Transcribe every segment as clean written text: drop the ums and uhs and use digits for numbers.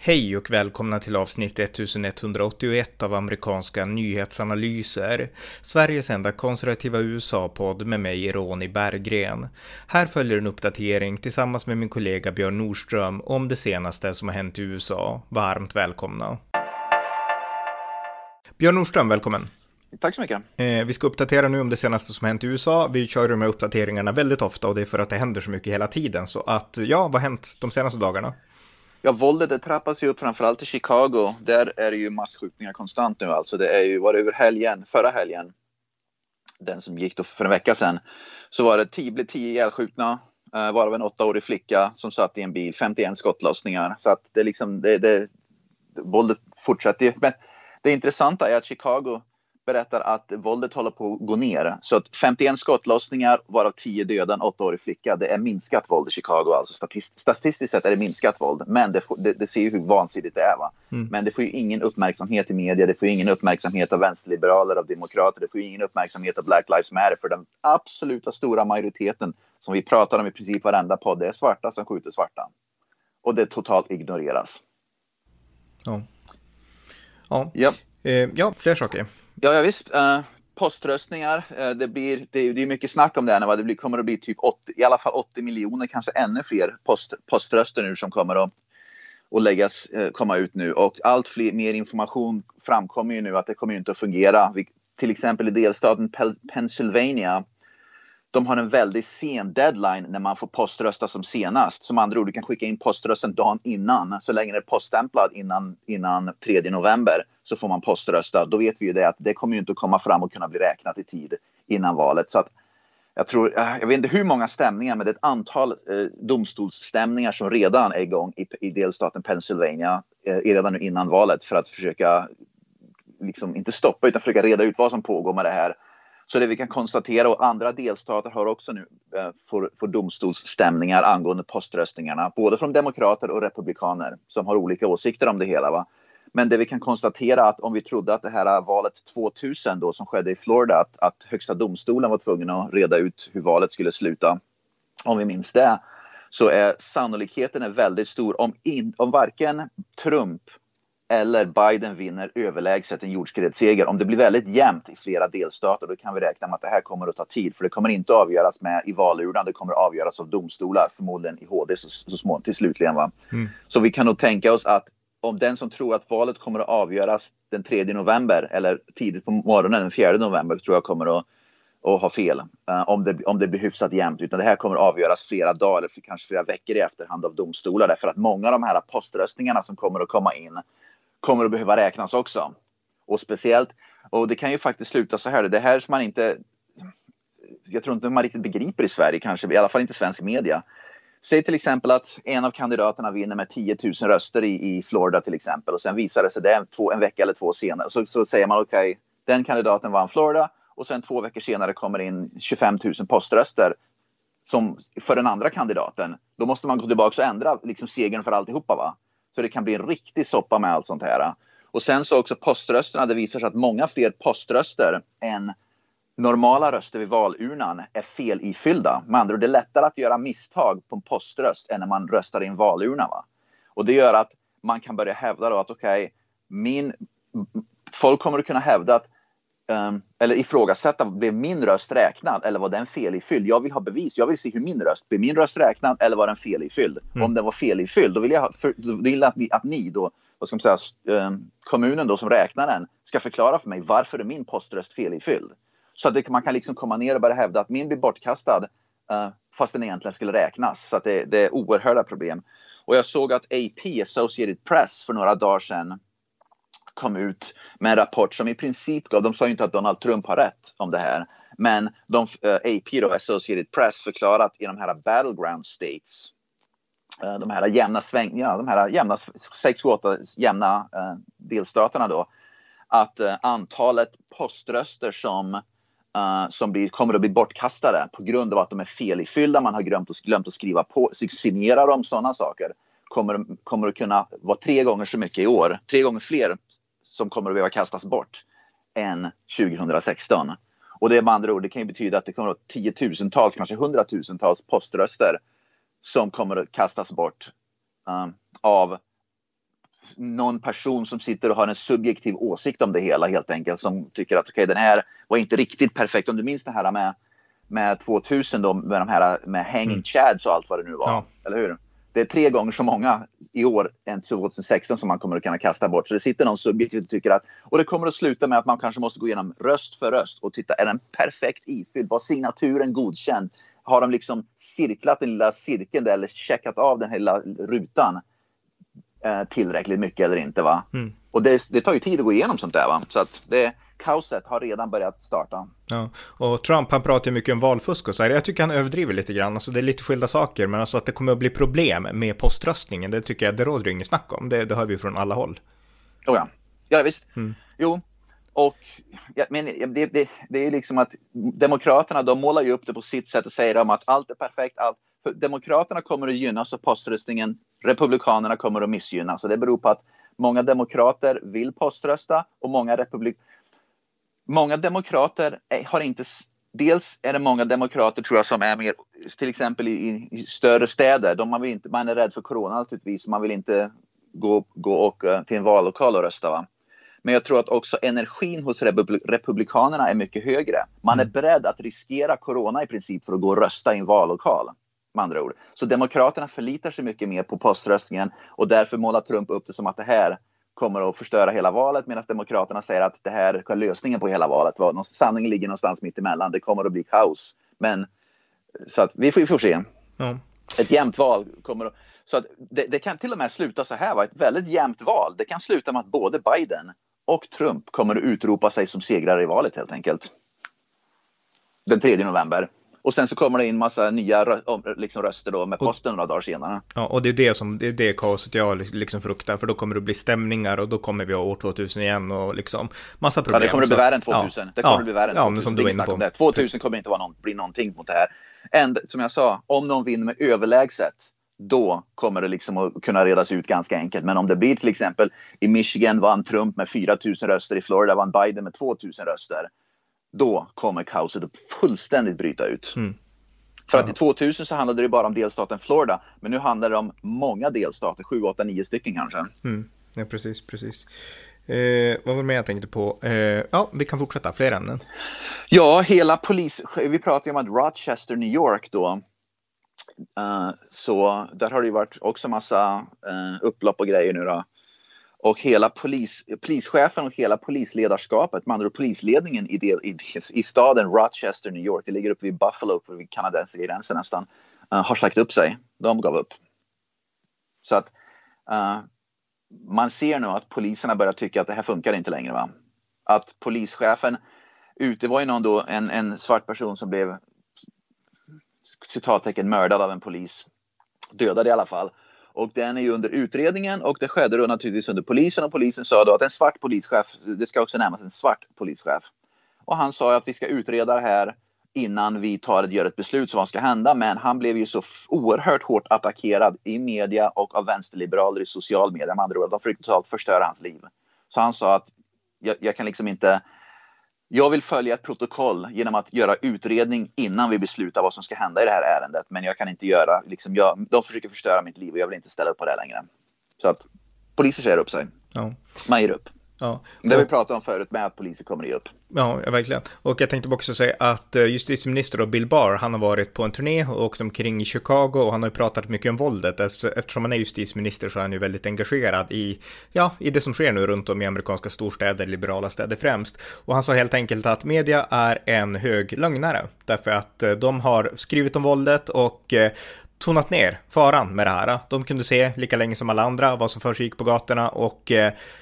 Hej och välkomna till avsnitt 1181 av amerikanska nyhetsanalyser, Sveriges enda konservativa USA-podd med mig, Ronny Berggren. Här följer en uppdatering tillsammans med min kollega Björn Nordström om det senaste som har hänt i USA. Varmt välkomna. Björn Nordström, välkommen. Tack så mycket. Vi ska uppdatera nu om det senaste som hänt i USA. Vi kör de här uppdateringarna väldigt ofta och det är för att det händer så mycket hela tiden. Så att, vad har hänt de senaste dagarna? Ja, våldet det trappas ju upp framförallt i Chicago. Där är det ju massskjutningar konstant nu. Alltså det är ju, var det över förra helgen, den som gick då för en vecka sedan, så var det 10 ihjälskjutna, varav en 8-årig flicka som satt i en bil, 51 skottlossningar. Så att det är liksom, våldet fortsätter. Men det intressanta är att Chicago berättar att våldet håller på att gå ner. Så att 51 skottlossningar, varav 10 döda, en 8-årig flicka. Det är minskat våld i Chicago. Alltså statistiskt sett är det minskat våld. Men det ser ju hur vansidigt det är, va? Men det får ju ingen uppmärksamhet i media. Det får ju ingen uppmärksamhet av vänsterliberaler, av demokrater. Det får ju ingen uppmärksamhet av Black Lives Matter. För den absoluta stora majoriteten som vi pratar om i princip varenda podd, det är svarta som skjuter svarta. Och det totalt ignoreras. Ja, fler saker. Ja, visst. Poströstningar. Det är mycket snack om det här. Det kommer att bli typ 80, i alla fall 80 miljoner, kanske ännu fler poströster nu som kommer att komma ut nu. Och mer information framkommer ju nu att det kommer inte att fungera. Till exempel i delstaten Pennsylvania. De har en väldigt sen deadline när man får poströsta som senast. Som andra ord, du kan skicka in poströsten dagen innan. Så länge det är poststämplad innan 3 november så får man poströsta. Då vet vi ju det att det kommer ju inte att komma fram och kunna bli räknat i tid innan valet. Så att jag vet inte hur många stämningar, men det är ett antal domstolsstämningar som redan är igång i delstaten Pennsylvania redan nu innan valet för att försöka liksom inte stoppa utan försöka reda ut vad som pågår med det här. Så det vi kan konstatera, och andra delstater har också nu får domstolsstämningar angående poströstningarna, både från demokrater och republikaner som har olika åsikter om det hela, va? Men det vi kan konstatera att om vi trodde att det här valet 2000 då som skedde i Florida, att högsta domstolen var tvungen att reda ut hur valet skulle sluta, om vi minns det, så är sannolikheten väldigt stor om varken Trump eller Biden vinner överlägset en jordskredsseger. Om det blir väldigt jämnt i flera delstater, då kan vi räkna med att det här kommer att ta tid. För det kommer inte att avgöras i valurnan, det kommer att avgöras av domstolar, förmodligen i HD så småningom till slutligen, va? Så vi kan nog tänka oss att om den som tror att valet kommer att avgöras den 3 november eller tidigt på morgonen den 4 november tror jag kommer att ha fel. Om det blir hyfsat jämnt. Utan det här kommer att avgöras flera dagar eller kanske flera veckor i efterhand av domstolar. Därför att många av de här poströstningarna som kommer att komma in kommer att behöva räknas också. Och speciellt, och det kan ju faktiskt sluta så här. Det här som man inte, jag tror inte man riktigt begriper i Sverige kanske, i alla fall inte svensk media. Säg till exempel att en av kandidaterna vinner med 10 000 röster i Florida till exempel. Och sen visar det sig det en vecka eller 2 senare. Så säger man okej, den kandidaten vann Florida. Och sen 2 veckor senare kommer in 25 000 poströster som för den andra kandidaten. Då måste man gå tillbaka och ändra liksom segern för alltihopa, va? Så det kan bli en riktig soppa med allt sånt här. Och sen så också poströsterna, det visar sig att många fler poströster än normala röster vid valurnan är felifyllda. Med andra ord, det är lättare att göra misstag på en poströst än när man röstar i en valurna, va? Och det gör att man kan börja hävda då att folk kommer att kunna hävda att eller ifrågasätta, blev min röst räknad eller var den felifylld? Jag vill ha bevis, jag vill se hur min röst, blev min röst räknad eller var den felifylld? Om den var felifylld, då vill jag att ni då, vad ska man säga, kommunen då som räknar den ska förklara för mig varför är min poströst felifylld. Så att man kan liksom komma ner och börja hävda att min blir bortkastad fast den egentligen skulle räknas. Så att det är oerhörda problem. Och jag såg att AP, Associated Press, för några dagar sedan kom ut med en rapport som i princip gav, de sa ju inte att Donald Trump har rätt om det här, men AP då, Associated Press, förklarat i de här battleground states, de här jämna 6-8 jämna delstaterna då, att antalet poströster som kommer att bli bortkastade på grund av att de är felifyllda, man har glömt att skriva på, signera dem, sådana saker, kommer att kunna vara 3 gånger så mycket i år, 3 gånger fler som kommer att behöva kastas bort än 2016. Och det är med andra ord, det kan ju betyda att det kommer att vara 10-tusentals, kanske 100-tusentals poströster som kommer att kastas bort av någon person som sitter och har en subjektiv åsikt om det hela helt enkelt, som tycker att okej, den här var inte riktigt perfekt. Om du minns det här med 2000 då, med de här med hanging chads och allt vad det nu var, eller hur? Det är 3 gånger så många i år än 2016 som man kommer att kunna kasta bort. Så det sitter någon subjektivt och tycker att, och det kommer att sluta med att man kanske måste gå igenom röst för röst och titta, är den perfekt ifylld? Var signaturen godkänd? Har de liksom cirklat den lilla cirkeln där, eller checkat av den här lilla rutan tillräckligt mycket eller inte, va? Och det tar ju tid att gå igenom sånt där, va? Så att kaoset har redan börjat starta. Ja, och Trump, han pratar ju mycket om valfusk och så här. Jag tycker han överdriver lite grann. Alltså det är lite skilda saker, men alltså att det kommer att bli problem med poströstningen, det tycker jag, det råder ju inget snack om. Det hör vi från alla håll. Oh ja. Ja, visst. Jo. Och men det är liksom att demokraterna, de målar ju upp det på sitt sätt och säger om att allt är perfekt, allt. För demokraterna kommer att gynnas av poströstningen, republikanerna kommer att missgynnas. Så det beror på att många demokrater vill poströsta och många demokrater har inte, dels är det många demokrater tror jag som är mer, till exempel i större städer, man är rädd för corona naturligtvis, man vill inte gå och till en vallokal och rösta, va? Men jag tror att också energin hos republikanerna är mycket högre. Man är beredd att riskera corona i princip för att gå och rösta i en vallokal, med andra ord. Så demokraterna förlitar sig mycket mer på poströstningen, och därför målar Trump upp det som att det här kommer att förstöra hela valet, medan demokraterna säger att det här är lösningen på hela valet. Sanningen ligger någonstans mitt emellan. Det kommer att bli kaos. Men så att vi får se. Ett jämnt val kommer att, så att det kan till och med sluta så här, va? Ett väldigt jämnt val. Det kan sluta med att både Biden och Trump kommer att utropa sig som segrare i valet helt enkelt. Den 3 november. Och sen så kommer det in massa nya röster då med posten några dagar senare. Ja, och det är det kaoset jag liksom fruktar, för då kommer det bli stämningar och då kommer vi ha år 2000 igen och liksom massa problem. Ja, det kommer att bli värre än 2000. Det kommer att bli värre än 2000. Som du var inne på. 2000 kommer inte bli någonting mot det här. Som jag sa, om någon vinner med överlägset, då kommer det liksom att kunna redas ut ganska enkelt. Men om det blir till exempel i Michigan vann Trump med 4 000 röster, i Florida vann Biden med 2 000 röster, då kommer kaoset att fullständigt bryta ut. För att i 2000 så handlade det bara om delstaten Florida, men nu handlar det om många delstater, 7, 8, 9 stycken kanske. Ja, precis. Vad var det mer jag tänkte på? Ja, vi kan fortsätta, fler ämnen. Ja, vi pratar ju om att Rochester, New York då, så där har det ju varit också massa upplopp och grejer nu då. Och hela polischefen och hela polisledarskapet, man andra polisledningen i staden Rochester, New York, det ligger uppe vid Buffalo, uppe vid kanadensiska gränsen nästan, har sagt upp sig. De gav upp. Så att man ser nu att poliserna börjar tycka att det här funkar inte längre, va? Att polischefen, det var ju någon då, en svart person som blev citattecken mördad av en polis, dödad i alla fall. Och den är ju under utredningen, och det skedde då naturligtvis under polisen, och polisen sa då att en svart polischef, det ska också nämnas en svart polischef. Och han sa att vi ska utreda det här innan vi gör ett beslut som vad ska hända, men han blev ju så oerhört hårt attackerad i media och av vänsterliberaler i social media, med andra ord, de försökte totalt förstöra hans liv. Så han sa att jag kan liksom inte, jag vill följa ett protokoll genom att göra utredning innan vi beslutar vad som ska hända i det här ärendet. Men jag kan inte göra, de försöker förstöra mitt liv och jag vill inte ställa upp på det längre. Så att poliser säger upp sig. Ja. Man ger upp. Ja. Det har vi pratat om förut med att poliser kommer ge upp. Ja, verkligen. Och jag tänkte också säga att justitieminister Bill Barr, han har varit på en turné och åkt omkring i Chicago, och han har ju pratat mycket om våldet. Eftersom han är justitieminister så är han ju väldigt engagerad i det som sker nu runt om i amerikanska storstäder, liberala städer främst. Och han sa helt enkelt att media är en hög lögnare, därför att de har skrivit om våldet och tonat ner faran med det här. De kunde se lika länge som alla andra vad som försiggick på gatorna, och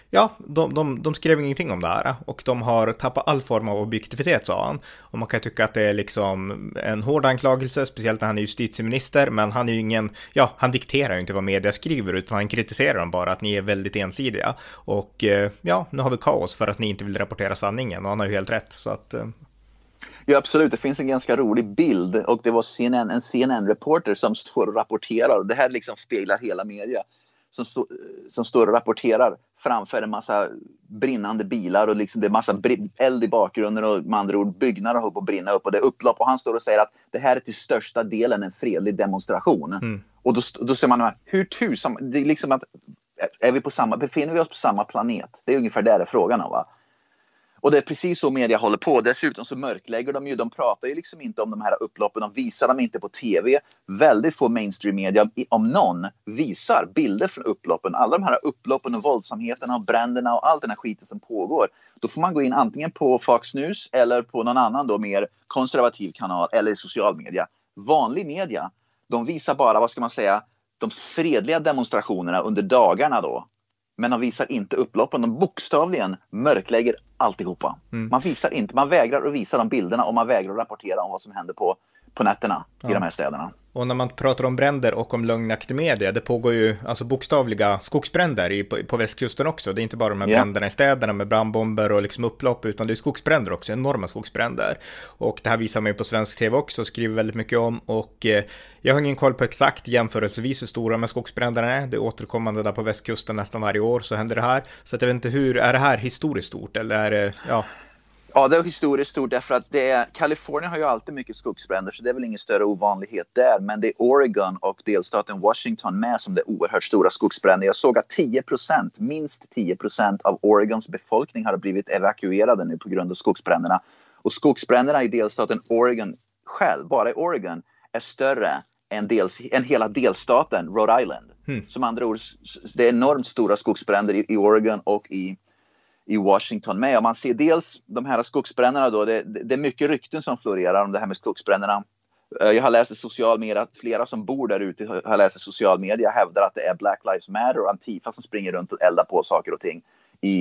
de skrev ingenting om det här, och de har tappat all form av objektivitet, sa han. Och man kan tycka att det är liksom en hård anklagelse, speciellt när han är justitieminister, men han är ju han dikterar ju inte vad media skriver, utan han kritiserar dem bara, att ni är väldigt ensidiga. Och nu har vi kaos för att ni inte vill rapportera sanningen, och han har ju helt rätt, så att Ja, absolut. Det finns en ganska rolig bild, och det var en CNN-reporter som står och rapporterar, och det här liksom speglar hela media, som står och rapporterar framför en massa brinnande bilar, och liksom det är massa eld i bakgrunden, och med andra ord byggnader håller på att brinna upp, och det är upplopp, och han står och säger att det här är till största delen en fredlig demonstration. Och då ser man hur tusan, det är liksom att befinner vi oss på samma planet? Det är ungefär det frågan om, va? Och det är precis så media håller på. Dessutom så mörklägger de ju. De pratar ju liksom inte om de här upploppen. De visar dem inte på tv. Väldigt få mainstream media, om någon, visar bilder från upploppen. Alla de här upploppen och våldsamheterna och bränderna och all den här skiten som pågår. Då får man gå in antingen på Fox News eller på någon annan då mer konservativ kanal eller social media. Vanlig media, de visar bara, vad ska man säga, de fredliga demonstrationerna under dagarna då. Men de visar inte upploppen. De bokstavligen mörklägger alltihopa. Man visar inte, man vägrar att visa de bilderna och man vägrar att rapportera om vad som händer på nätterna i de här städerna. Och när man pratar om bränder och om lögnaktig media, det pågår ju alltså bokstavliga skogsbränder på västkusten också. Det är inte bara de här bränderna i städerna med brandbomber och liksom upplopp, utan det är skogsbränder också, enorma skogsbränder. Och det här visar man ju på svensk tv också, skriver väldigt mycket om. Och jag har ingen koll på exakt jämförelsevis hur stora med skogsbränderna är. Det är återkommande där på västkusten nästan varje år så händer det här. Så att jag vet inte, hur är det här historiskt stort eller är det, ja... Ja, det är historiskt stort därför att Kalifornien har ju alltid mycket skogsbränder så det är väl ingen större ovanlighet där. Men det är Oregon och delstaten Washington med som det är oerhört stora skogsbränder. Jag såg att minst 10% av Oregons befolkning har blivit evakuerade nu på grund av skogsbränderna. Och skogsbränderna i delstaten Oregon själv, bara i Oregon, är större än hela delstaten Rhode Island. Som andra ord, det är enormt stora skogsbränder i Oregon och i Washington med. Och man ser dels de här skogsbränderna då, det är mycket rykten som florerar om det här med skogsbränderna. Jag har läst i social media att flera som bor där ute har läst i social media hävdar att det är Black Lives Matter och Antifa som springer runt och eldar på saker och ting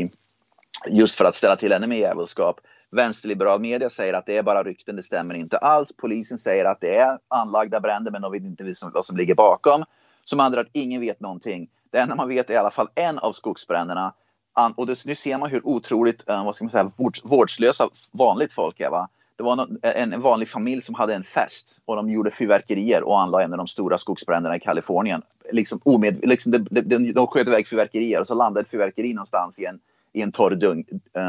just för att ställa till ännu mer jävelskap. Vänsterliberal media säger att det är bara rykten, det stämmer inte alls. Polisen säger att det är anlagda bränder men de vet inte vad som ligger bakom. Som andra att ingen vet någonting. Det enda man vet är i alla fall en av skogsbränderna. Och nu ser man hur otroligt vårdslösa vanligt folk är, va? Det var en vanlig familj som hade en fest och de gjorde fyrverkerier och anlade en av de stora skogsbränderna i Kalifornien. De sköt iväg fyrverkerier och så landade ett fyrverkeri någonstans i en torr dung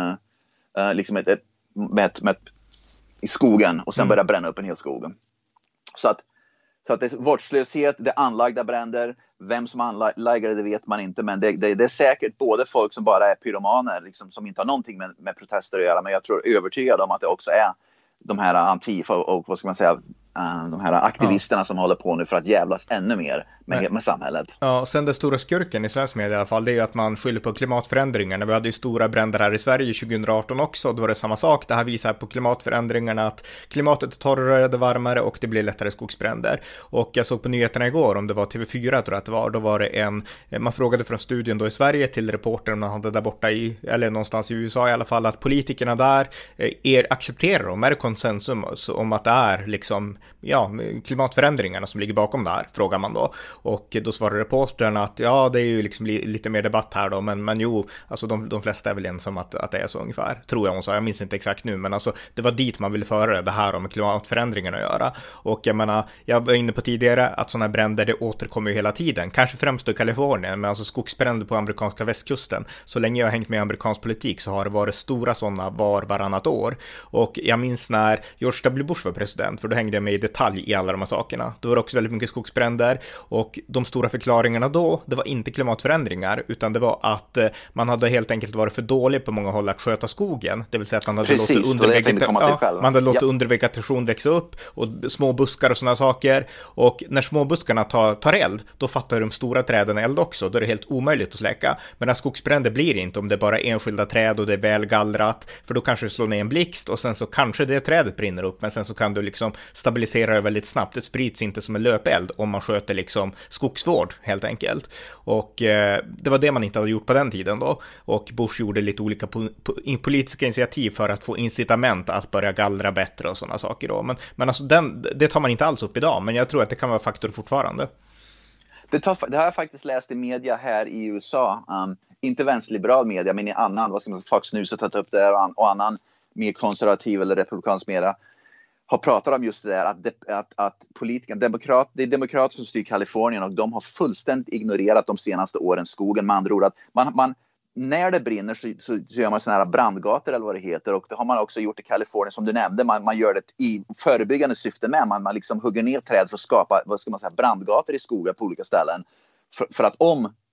i skogen och sen började bränna upp en hel skog. Så att det är vårdslöshet, det är anlagda bränder. Vem som anlägger det vet man inte. Men det är säkert både folk som bara är pyromaner, liksom, som inte har någonting med protester att göra. Men jag tror övertygad om att det också är de här Antifa och vad ska man säga, de här aktivisterna som håller på nu för att jävlas ännu mer med samhället. Ja, och sen den stora skurken i svensk media i alla fall, det är ju att man skyller på klimatförändringarna. Vi hade ju stora bränder här i Sverige 2018 också, då var det samma sak. Det här visar på klimatförändringarna att klimatet är torrare, det varmare och det blir lättare skogsbränder. Och jag såg på nyheterna igår, om det var TV4 tror jag att det var, då var det man frågade från studion då i Sverige till reportern man hade där borta eller någonstans i USA i alla fall, att politikerna där accepterar dem, är det konsensus om att det är liksom klimatförändringarna som ligger bakom det här, frågar man då. Och då svarar reportern att ja, det är ju liksom lite mer debatt här då, men jo, alltså de flesta är väl ensamma att det är så ungefär, tror jag hon sa, jag minns inte exakt nu, men alltså det var dit man ville föra det här om klimatförändringarna att göra. Och jag menar, jag var inne på tidigare att sådana här bränder, det återkommer ju hela tiden, kanske främst i Kalifornien, men alltså skogsbränder på amerikanska västkusten, så länge jag har hängt med i amerikansk politik så har det varit stora sådana varannat år. Och jag minns när George W. Bush var president, för då hängde jag med i detalj i alla de här sakerna. Då var det också väldigt mycket skogsbränder och de stora förklaringarna då, det var inte klimatförändringar utan det var att man hade helt enkelt varit för dålig på många håll att sköta skogen. Det vill säga att man hade låtit undervegetation växa upp och små buskar och sådana saker. Och när små buskarna tar eld, då fattar de stora träden eld också. Då är det helt omöjligt att släcka. Men när skogsbränder blir det inte om det är bara enskilda träd och det är väl gallrat, för då kanske det slår ner en blixt och sen så kanske det trädet brinner upp, men sen så kan du liksom stabilisera det väldigt snabbt. Det sprids inte som en löpeld om man sköter liksom skogsvård helt enkelt. Och det var det man inte hade gjort på den tiden då. Och Bush gjorde lite olika politiska initiativ för att få incitament att börja gallra bättre och sådana saker då. Men alltså det tar man inte alls upp idag, men jag tror att det kan vara faktor fortfarande. Det har jag faktiskt läst i media här i USA. Inte vänsterliberal media, men i annan, vad ska man säga, Fox News har tagit upp det där och annan mer konservativ eller republikansk media har pratat om just det där att politikerna, det är demokrater som styr Kalifornien och de har fullständigt ignorerat de senaste årens skogen. Med andra ord att man när det brinner så gör man såna här brandgator eller vad det heter, och det har man också gjort i Kalifornien som du nämnde. Man gör det i förebyggande syfte med. Man liksom hugger ner träd för att skapa, vad ska man säga, brandgator i skogar på olika ställen. För att om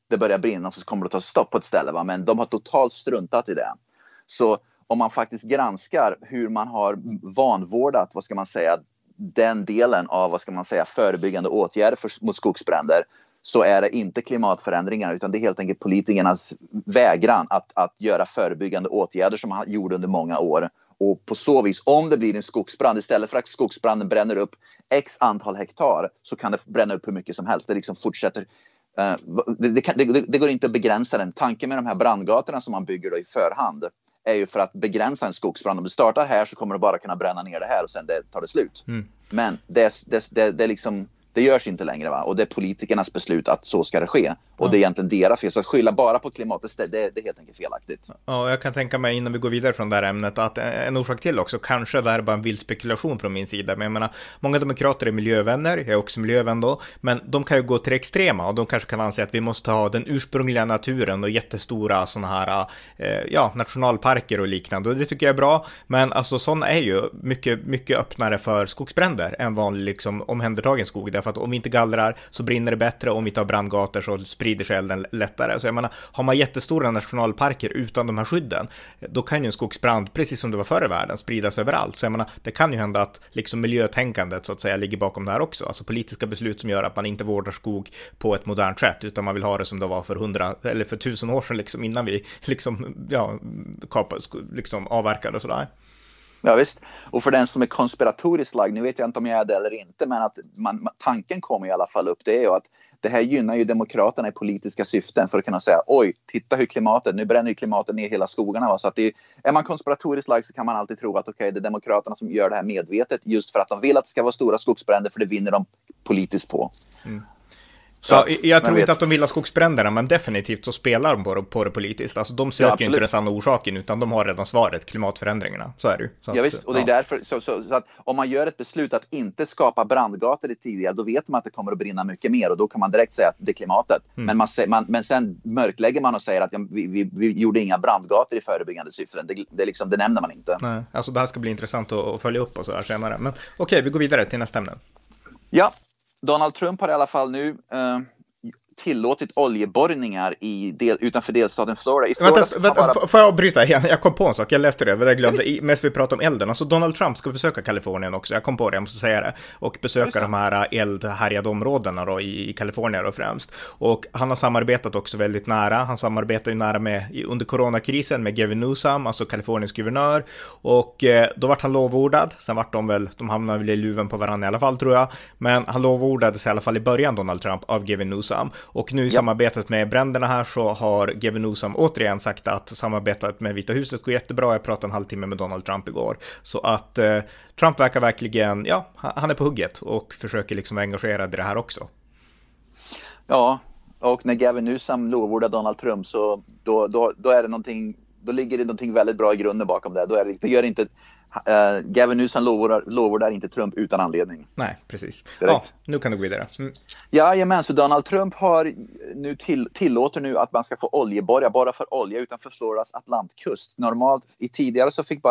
det börjar brinna så kommer det ta stopp på ett ställe. Va? Men de har totalt struntat i det. Så om man faktiskt granskar hur man har vanvårdat, vad ska man säga, den delen av, vad ska man säga, förebyggande åtgärder mot skogsbränder, så är det inte klimatförändringar utan det är helt enkelt politikernas vägran att göra förebyggande åtgärder som man gjorde under många år. Och på så vis, om det blir en skogsbrand, istället för att skogsbranden bränner upp x antal hektar, så kan det bränna upp hur mycket som helst. Det liksom fortsätter. Det går inte att begränsa den. Tanken med de här brandgatorna som man bygger då i förhand är ju för att begränsa en skogsbrand. Om det startar här så kommer det bara kunna bränna ner det här och sen tar det slut. Men det liksom, det görs inte längre, va? Och det är politikernas beslut att så ska det ske. Och det är egentligen deras fel. Så att skylla bara på klimatet, det är helt enkelt felaktigt. Ja, jag kan tänka mig innan vi går vidare från det här ämnet att en orsak till också, kanske det är bara en vild spekulation från min sida. Men jag menar, många demokrater är miljövänner, jag är också miljövän då. Men de kan ju gå till det extrema och de kanske kan anse att vi måste ha den ursprungliga naturen och jättestora sådana här nationalparker och liknande. Och det tycker jag är bra. Men alltså sådana är ju mycket öppnare för skogsbränder än vanlig liksom omhändertagen skog. Därför att om vi inte gallrar så brinner det bättre, om vi inte har brandgator så sprider sig elden lättare. Så jag menar, har man jättestora nationalparker utan de här skydden, då kan ju en skogsbrand, precis som det var förr i världen, spridas överallt. Så jag menar, det kan ju hända att liksom miljötänkandet så att säga ligger bakom det här också. Alltså politiska beslut som gör att man inte vårdar skog på ett modernt sätt, utan man vill ha det som det var för 100 eller för 1000 år sedan liksom, innan vi avverkade och sådär. Ja visst, och för den som är konspiratoriskt lagd, nu vet jag inte om jag är det eller inte, men att tanken kommer i alla fall upp, det är ju att det här gynnar ju demokraterna i politiska syften för att kunna säga, oj, titta hur nu bränner ju klimatet ner hela skogarna. Va? Så att är man konspiratoriskt lagd så kan man alltid tro att det är demokraterna som gör det här medvetet just för att de vill att det ska vara stora skogsbränder, för det vinner de politiskt på. Jag tror inte att de vill ha skogsbränderna, men definitivt så spelar de på det politiskt. Alltså de söker inte den sanna orsaken, utan de har redan svaret, klimatförändringarna. Så är det ju. Ja visst, och det är därför så att om man gör ett beslut att inte skapa brandgator tidigare, då vet man att det kommer att brinna mycket mer och då kan man direkt säga att det är klimatet. Men sen mörklägger man och säger att vi gjorde inga brandgator i förebyggande syften. Det nämner man inte. Nej, alltså det här ska bli intressant att följa upp och så här senare. Men okej, vi går vidare till nästa ämne. Ja. Donald Trump har i alla fall nu tillåtit oljeborrningar utanför delstaten Florida. Vänta, får jag bryta igen? Jag kom på en sak, jag läste det, jag glömde, mest vi pratade om elden. Alltså Donald Trump ska besöka Kalifornien också, jag kom på det, jag måste säga det. Och besöka de här eldhärjade områdena då, i Kalifornien då främst. Och han har samarbetat också väldigt nära, han samarbetar ju nära under coronakrisen med Gavin Newsom, alltså Kaliforniens guvernör. Och då vart han lovordad, sen vart de hamnade väl i luven på varandra i alla fall tror jag. Men han lovordades i alla fall i början, Donald Trump, av Gavin Newsom. Och nu i samarbetet med bränderna här så har Gavin Newsom återigen sagt att samarbetet med Vita huset går jättebra. Jag pratade en halvtimme med Donald Trump igår. Så att Trump verkar verkligen, han är på hugget och försöker liksom vara engagerad i det här också. Ja, och när Gavin Newsom lovordar Donald Trump så då är det någonting. Då ligger det någonting väldigt bra i grunden bakom det. Det gör inte Gavin Newsom lovordar inte Trump utan anledning. Nej, precis. Ja, nu kan du gå vidare. Jajamän, så Donald Trump har nu tillåter nu att man ska få borra för olja utanför Floridas Atlantkust. Normalt tidigare så fick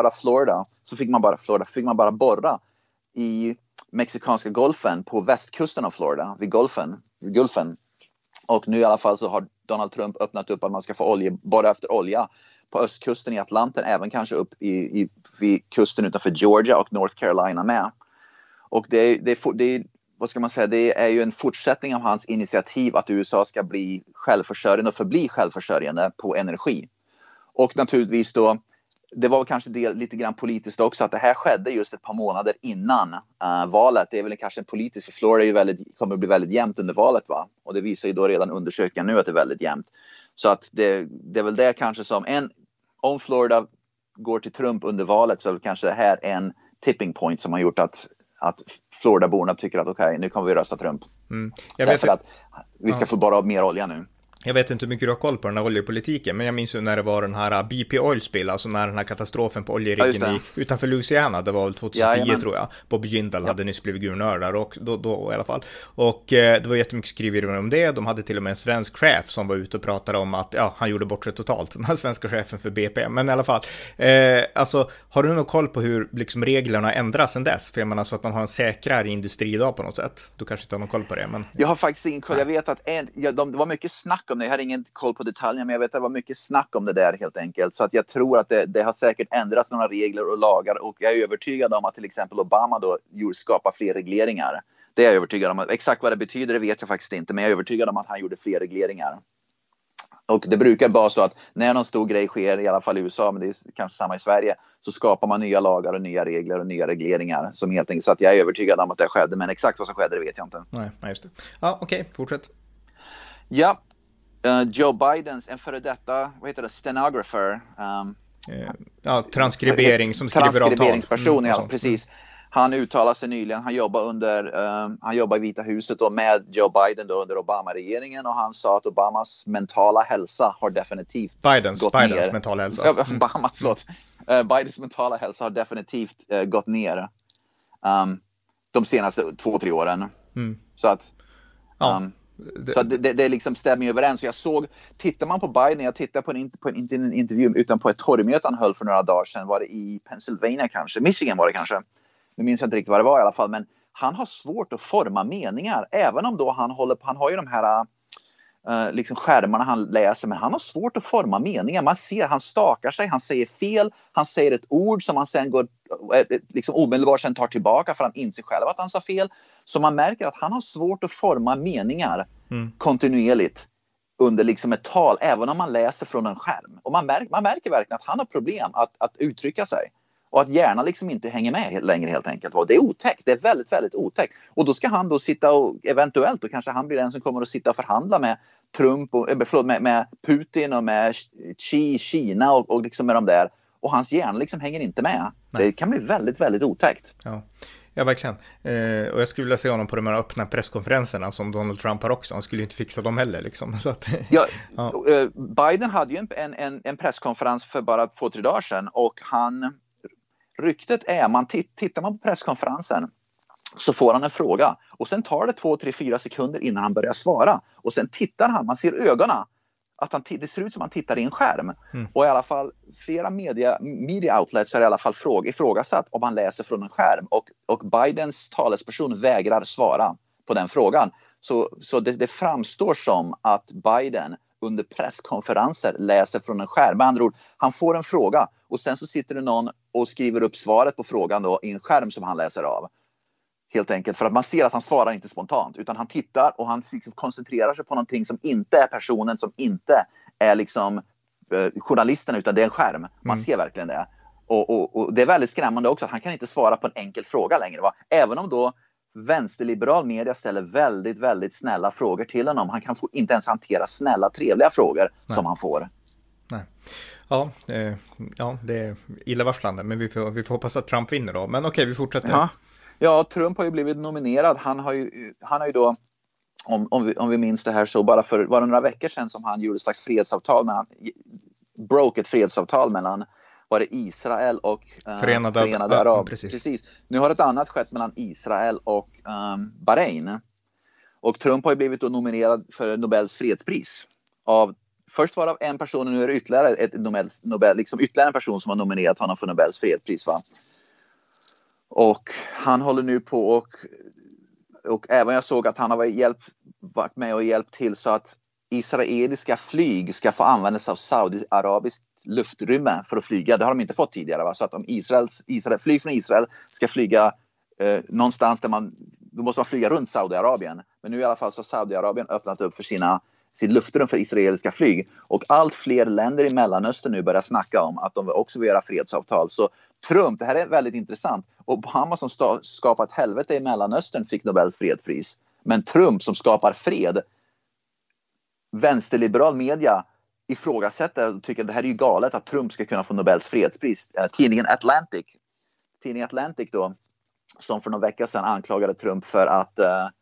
man bara borra i Mexikanska golfen på västkusten av Florida, vid Gulfen. Och nu i alla fall så har Donald Trump öppnat upp att man ska få borra efter olja på östkusten i Atlanten, även kanske upp vid kusten utanför Georgia och North Carolina med. Och vad ska man säga, det är ju en fortsättning av hans initiativ att USA ska bli självförsörjande och förbli självförsörjande på energi. Och naturligtvis då, det var kanske lite grann politiskt också att det här skedde just ett par månader innan valet. Det är väl kanske en politisk, för Florida kommer att bli väldigt jämnt under valet, va? Och det visar ju då redan undersökningar nu att det är väldigt jämnt. Så att det är väl det kanske som om Florida går till Trump under valet så är det kanske det här en tipping point som har gjort att Florida-borna tycker att okej, nu kommer vi rösta Trump. Därför att vi ska få bara mer olja nu. Jag vet inte hur mycket du har koll på den här oljepolitiken, men jag minns ju när det var den här BP Oil spill, alltså när den här katastrofen på oljeriggen utanför Louisiana, det var väl 2010 tror jag. Bob Jindal hade nyss blivit guvernör där och då i alla fall. Och det var jättemycket skriverier om det. De hade till och med en svensk chef som var ute och pratade om att han gjorde bort sig totalt, den här svenska chefen för BP. Men i alla fall, alltså har du någon koll på hur liksom reglerna ändras sedan dess? För jag menar så att man har en säkrare industri idag på något sätt. Du kanske inte har någon koll på det, men... Jag har faktiskt ingen koll. Jag vet att det var mycket snack om om det. Jag har ingen koll på detaljerna, men jag vet att det var mycket snack om det där helt enkelt. Så att jag tror att det har säkert ändrats några regler och lagar. Och jag är övertygad om att till exempel Obama då skapar fler regleringar. Det är jag övertygad om. Exakt vad det betyder, det vet jag faktiskt inte. Men jag är övertygad om att han gjorde fler regleringar. Och det brukar vara så att när någon stor grej sker, i alla fall i USA, men det är kanske samma i Sverige, så skapar man nya lagar och nya regler och nya regleringar. Som helt enkelt, så att jag är övertygad om att det skedde, men exakt vad som skedde det vet jag inte. Nej, just det. Ja, okej, fortsätt. Ja, Joe Bidens, en före detta, vad heter det, stenographer. Ja, transkribering som skriver avtal. Transkriberingsperson, ja, precis. Han uttalade sig nyligen, han jobbar i Vita huset då med Joe Biden då under Obama-regeringen, och han sa att Obamas mentala hälsa har definitivt Bidens mentala hälsa. Bidens mentala hälsa har definitivt gått ner de senaste 2-3 åren. Så att så det liksom stämmer överens. Jag tittar man på Biden, jag tittade på en intervju utan på ett torgmöte han höll för några dagar sedan, var det i Pennsylvania kanske, Michigan var det kanske. Nu minns jag inte riktigt vad det var i alla fall, men han har svårt att forma meningar, även om då han har ju de här liksom skärmarna han läser, men han har svårt att forma meningar. Man ser, han stakar sig, han säger fel, han säger ett ord som han sen går liksom omedelbart sen tar tillbaka för han inser själv att han sa fel. Så man märker att han har svårt att forma meningar kontinuerligt under liksom ett tal, även om man läser från en skärm. Och man märker verkligen att han har problem att uttrycka sig. Och att hjärnan liksom inte hänger med längre helt enkelt. Och det är otäckt, det är väldigt, väldigt otäckt. Och då ska han då sitta och eventuellt, och kanske han blir den som kommer att sitta och förhandla med Trump och med Putin och med Kina och liksom med de där. Och hans hjärna liksom hänger inte med. Nej. Det kan bli väldigt, väldigt otäckt. Ja, verkligen. Och jag skulle vilja se honom på de här öppna presskonferenserna som Donald Trump har också. Han skulle ju inte fixa dem heller. Liksom. Så att, Biden hade ju en presskonferens för bara 2-3 dagar sedan. Och ryktet är, tittar man på presskonferensen så får han en fråga. Och sen tar det 2-3-4 sekunder innan han börjar svara. Och sen tittar han, man ser ögonen. Att det ser ut som han tittar i en skärm. Och i alla fall flera media outlets har i alla fall ifrågasatt om han läser från en skärm. Och Bidens talesperson vägrar svara på den frågan. Så det framstår som att Biden under presskonferenser läser från en skärm. Med andra ord, han får en fråga och sen så sitter det någon och skriver upp svaret på frågan då i en skärm som han läser av. Helt enkelt för att man ser att han svarar inte spontant, utan han tittar och han liksom koncentrerar sig på någonting som inte är personen, som inte är liksom journalisten, utan det är en skärm. Man ser verkligen det. Och det är väldigt skrämmande också att han kan inte svara på en enkel fråga längre. Va? Även om då vänsterliberal media ställer väldigt, väldigt snälla frågor till honom. Han kan inte ens hantera snälla, trevliga frågor som han får. Nej. Ja, det är illavarslande, men vi får hoppas att Trump vinner då. Men okej, vi fortsätter. Ja, Trump har ju blivit nominerad. Han har ju då, om vi minns det här, så var det några veckor sedan som han gjorde ett slags fredsavtal broke ett fredsavtal mellan, var det Israel och Förenade Arab. Precis. Nu har ett annat skett mellan Israel och Bahrain. Och Trump har ju blivit då nominerad för Nobels fredspris. Först var det en person och nu är det ytterligare en person som har nominerat honom för Nobels fredspris. Va? Och han håller nu på och även jag såg att han har varit med och hjälpt till så att israeliska flyg ska få användas av Saudiarabiskt luftrymme för att flyga. Det har de inte fått tidigare. Va? Så att om flyg från Israel ska flyga någonstans då måste man flyga runt Saudiarabien. Men nu i alla fall så har Saudiarabien öppnat upp för sitt luftrum för israeliska flyg. Och allt fler länder i Mellanöstern nu börjar snacka om att de också vill göra fredsavtal. Så Trump, det här är väldigt intressant. Obama som skapat helvete i Mellanöstern fick Nobels fredspris. Men Trump som skapar fred, vänsterliberal media ifrågasätter och tycker att det här är ju galet att Trump ska kunna få Nobels fredspris. Tidningen Atlantic då, som för några veckor sedan anklagade Trump för att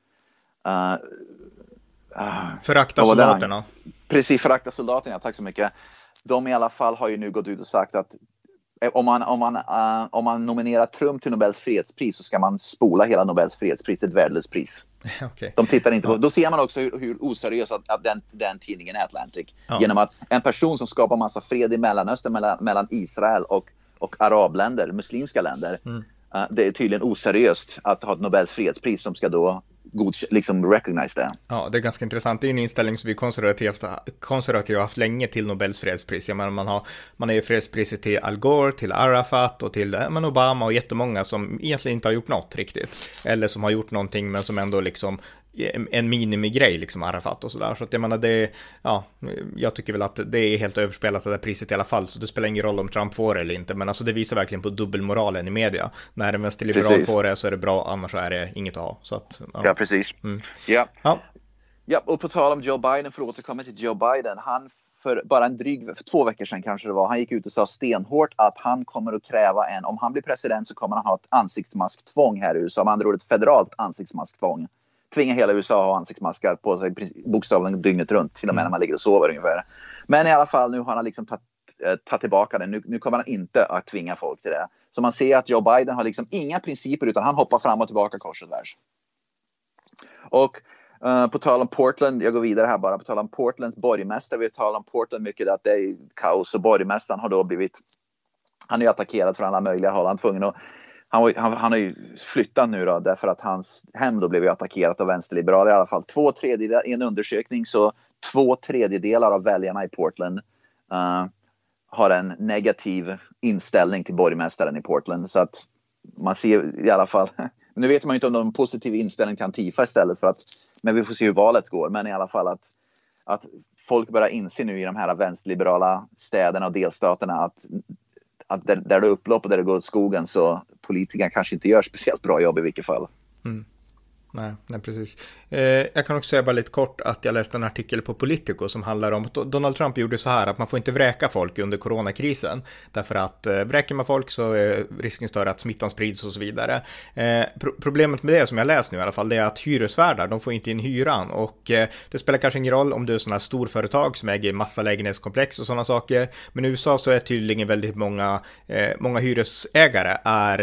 förakta soldaterna. Precis, förakta soldaterna, tack så mycket. De i alla fall har ju nu gått ut och sagt att om man nominerar Trump till Nobels fredspris så ska man spola hela Nobels fredspris till ett värdelöst pris. Okay. De tittar inte på. Då ser man också hur oseriös att den tidningen är, Atlantic. Genom att en person som skapar massa fred i Mellanöstern mellan Israel och arabländer, muslimska länder. Det är tydligen oseriöst att ha ett Nobels fredspris som ska då liksom recognize det. Ja, det är ganska intressant. Det är en inställning som vi konservativa haft länge till Nobels fredspris. Jag menar, man är ju fredspriset till Al Gore, till Arafat och till Obama och jättemånga som egentligen inte har gjort något riktigt. Eller som har gjort någonting men som ändå liksom en minimigrej, liksom Arafat och sådär. Så att jag menar, jag tycker väl att det är helt överspelat det där priset i alla fall, så det spelar ingen roll om Trump får det eller inte, men alltså det visar verkligen på dubbelmoralen i media. När en vänsterliberal får det så är det bra, annars så är det inget att ha. Så att, ja, precis. Ja, och på tal om Joe Biden, för att återkomma till Joe Biden, han för bara för 2 veckor sedan kanske det var, han gick ut och sa stenhårt att han kommer att kräva om han blir president så kommer han ha ett ansiktsmasktvång här i USA, med andra ord ett federalt ansiktsmasktvång. Tvinga hela USA att ha ansiktsmaskar på sig bokstavligen dygnet runt, till och med när man ligger och sover ungefär. Men i alla fall, nu har han liksom tagit tillbaka det. Nu kommer han inte att tvinga folk till det. Så man ser att Joe Biden har liksom inga principer, utan han hoppar fram och tillbaka kors och tvärs. Och på tal om Portland, jag går vidare här bara, på tal om Portlands borgmästare, vi talar om Portland mycket, att det är kaos, och borgmästaren har då han är attackerad från alla möjliga håll. Han har ju flyttat nu då, därför att hans hem då blev attackerat av vänsterliberaler i alla fall. 2/3 i en undersökning, så 2/3 av väljarna i Portland har en negativ inställning till borgmästaren i Portland. Så att man ser i alla fall, nu vet man ju inte om de har en positiv inställning till Antifa istället, men vi får se hur valet går. Men i alla fall att folk börjar inse nu i de här vänsterliberala städerna och delstaterna att där det är upplopp och där det går åt skogen, så politikerna kanske inte gör speciellt bra jobb i vilket fall. Nej, precis. Jag kan också säga bara lite kort att jag läste en artikel på Politico som handlar om att Donald Trump gjorde så här, att man får inte vräka folk under coronakrisen, därför att vräker man folk så är risken större att smittan sprids och så vidare. Problemet med det, som jag läst nu i alla fall, det är att hyresvärdar, de får inte in hyran, och det spelar kanske ingen roll om du är sådana här storföretag som äger massa lägenhetskomplex och sådana saker, men i USA så är tydligen väldigt många hyresägare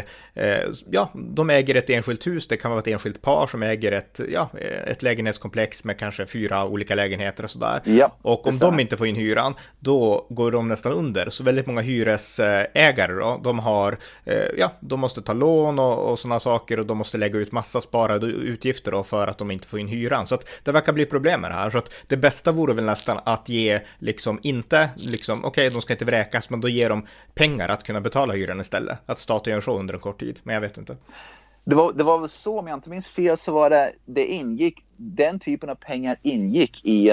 de äger ett enskilt hus, det kan vara ett enskilt par som äger ett lägenhetskomplex med kanske 4 olika lägenheter och sådär. Ja, och om de inte får in hyran, då går de nästan under. Så väldigt många hyresägare då, de måste ta lån och sådana saker, och de måste lägga ut massa sparade utgifter då för att de inte får in hyran. Så att det verkar bli problem med det här. Så att det bästa vore väl nästan att ge okej, de ska inte vräkas, men då ger de pengar att kunna betala hyran istället. Att staten gör så under en kort tid, men jag vet inte. Det var väl så, om jag inte minns fel, så var den typen av pengar ingick i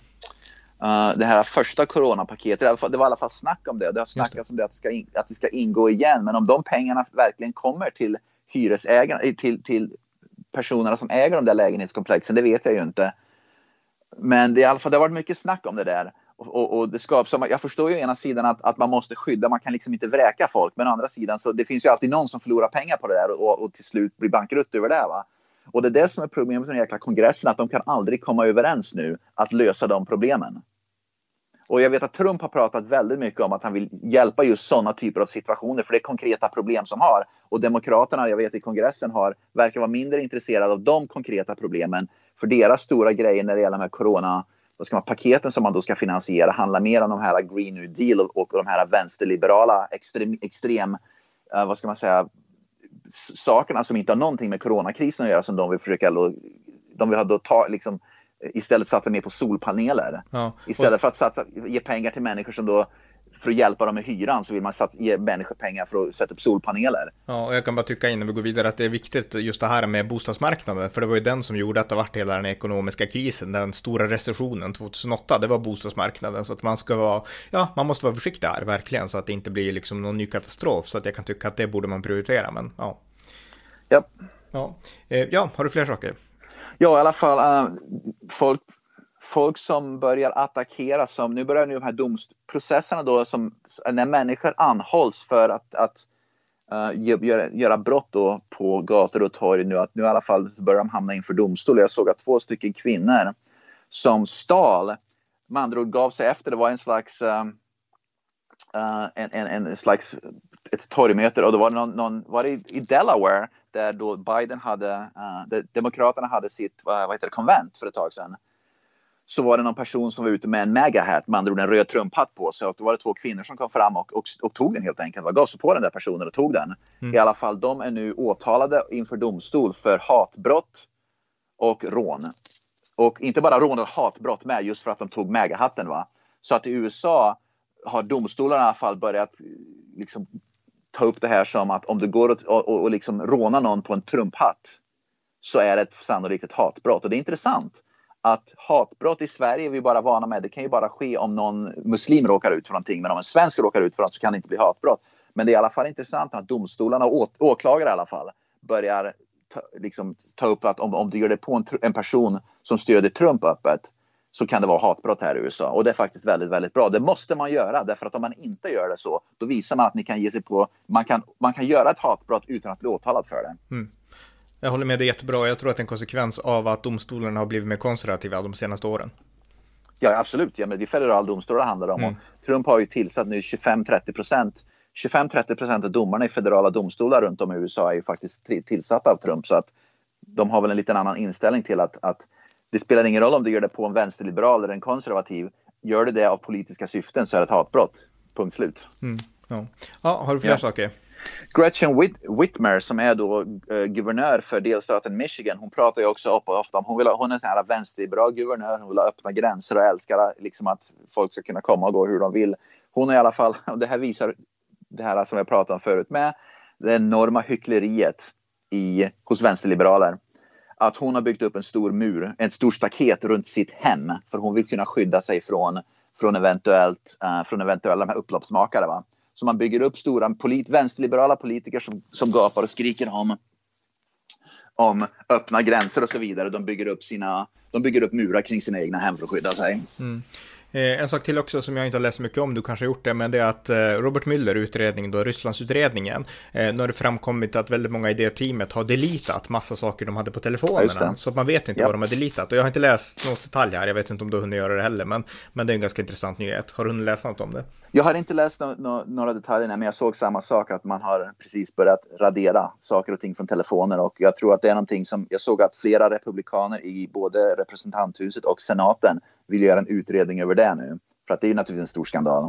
det här första coronapaketet. Det var i alla fall snack om det. Det har snackats om det att det ska ingå igen. Men om de pengarna verkligen kommer till hyresägarna, till personerna som äger de där lägenhetskomplexen, det vet jag ju inte. Men det har varit mycket snack om det där. Och det skapas, jag förstår ju ena sidan att man måste skydda, man kan liksom inte vräka folk, men å andra sidan så det finns ju alltid någon som förlorar pengar på det där och till slut blir bankrutt över det, va? Och det är det som är problemet med den jäkla kongressen, att de kan aldrig komma överens nu att lösa de problemen. Och jag vet att Trump har pratat väldigt mycket om att han vill hjälpa just sådana typer av situationer, för det är konkreta problem som har. Och demokraterna, jag vet, i kongressen verkar vara mindre intresserade av de konkreta problemen, för deras stora grejer när det gäller de här paketen som man då ska finansiera handlar mer om de här Green New Deal och de här vänsterliberala extrem sakerna som inte har någonting med coronakrisen att göra, som de vill ha då istället satsa mer på solpaneler. Istället för att ge pengar till människor som då, för att hjälpa dem med hyran, så vill man ge människor pengar för att sätta upp solpaneler. Ja, och jag kan bara tycka innan vi går vidare att det är viktigt just det här med bostadsmarknaden, för det var ju den som gjorde att det varit hela den ekonomiska krisen, den stora recessionen 2008, det var bostadsmarknaden, så att man måste vara försiktig här, verkligen, så att det inte blir liksom någon ny katastrof, så att jag kan tycka att det borde man prioritera, men har du fler saker? Ja, i alla fall folk som börjar attackera, nu börjar de här domsprocesserna då, som när människor anhålls för att göra brott då på gator och torg, nu i alla fall så börjar de hamna inför domstol. Jag såg att 2 kvinnor som stal, med andra ord gav sig efter, det var en slags ett torgmöte, och då var var det i Delaware, där då Biden där demokraterna hade sitt konvent för ett tag sedan. Så var det någon person som var ute med en MAGA-hat, med andra ord en röd Trump-hatt på sig, och då var det 2 kvinnor som kom fram och tog den helt enkelt. Gav sig på den där personen och tog den. I alla fall, de är nu åtalade inför domstol för hatbrott och rån. Och inte bara rån och hatbrott med, just för att de tog MAGA-hatten, va. Så att i USA har domstolarna i alla fall börjat liksom ta upp det här som att om du går och liksom rånar någon på en Trump-hatt, så är det sannolikt ett hatbrott. Och det är intressant att hatbrott i Sverige är vi bara vana med. Det kan ju bara ske om någon muslim råkar ut för någonting. Men om en svensk råkar ut för något så kan det inte bli hatbrott. Men det är i alla fall intressant att domstolarna och åklagare i alla fall börjar ta upp att om du gör det på en person som stöder Trump öppet, så kan det vara hatbrott här i USA. Och det är faktiskt väldigt, väldigt bra. Det måste man göra, därför att om man inte gör det så, då visar man att ni kan ge sig på, man kan göra ett hatbrott utan att bli åtalad för det. Mm. Jag håller med, det är jättebra. Jag tror att det är en konsekvens av att domstolarna har blivit mer konservativa de senaste åren. Ja, absolut. Ja, men det är federala domstolar det handlar om. Och Trump har ju tillsatt nu 25-30% av domarna i federala domstolar runt om i USA är ju faktiskt tillsatta av Trump. Så att de har väl en liten annan inställning till att det spelar ingen roll om du gör det på en vänsterliberal eller en konservativ. Gör du det av politiska syften så är det ett hatbrott. Punkt slut. Ja, har du fler saker? Gretchen Whitmer, som är då guvernör för delstaten Michigan, hon pratar ju också ofta om, hon är en sån här vänsterliberal guvernör, hon vill ha öppna gränser och älskar liksom att folk ska kunna komma och gå hur de vill. Hon är i alla fall, och det här visar det här som jag pratade om förut med, det enorma hyckleriet hos vänsterliberaler. Att hon har byggt upp en stor mur, en stor staket runt sitt hem, för hon vill kunna skydda sig från eventuella upploppsmakare, va. Så man bygger upp stora vänsterliberala politiker som gapar och skriker om öppna gränser och så vidare. De bygger upp murar kring sina egna hem för att skydda sig. En sak till också som jag inte har läst mycket om, du kanske har gjort det, men det är att Robert Mueller utredning, då Rysslandsutredningen, nu har det framkommit att väldigt många i det teamet har deletat massa saker de hade på telefonerna, så att man vet inte vad de har deletat. Och jag har inte läst något detalj här, jag vet inte om du har hunnit göra det heller, men det är en ganska intressant nyhet. Har du hunnit läsa något om det? Jag har inte läst några detaljer, men jag såg samma sak, att man har precis börjat radera saker och ting från telefoner, och jag tror att det är någonting som, jag såg att flera republikaner i både representanthuset och senaten vill göra en utredning över det nu, för att det är naturligtvis en stor skandal.